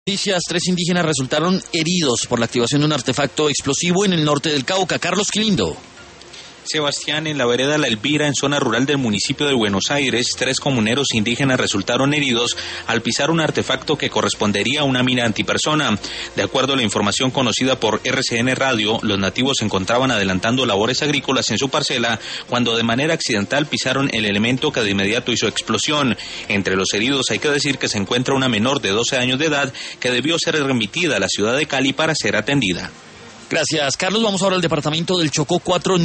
Noticias: 3 indígenas resultaron heridos por la activación de un artefacto explosivo en el norte del Cauca. Carlos Quilindo. Sebastián, en la vereda La Elvira, en zona rural del municipio de Buenos Aires, 3 comuneros indígenas resultaron heridos al pisar un artefacto que correspondería a una mina antipersona. De acuerdo a la información conocida por RCN Radio, los nativos se encontraban adelantando labores agrícolas en su parcela cuando de manera accidental pisaron el elemento que de inmediato hizo explosión. Entre los heridos hay que decir que se encuentra una menor de 12 años de edad que debió ser remitida a la ciudad de Cali para ser atendida. Gracias, Carlos. Vamos ahora al departamento del Chocó. 4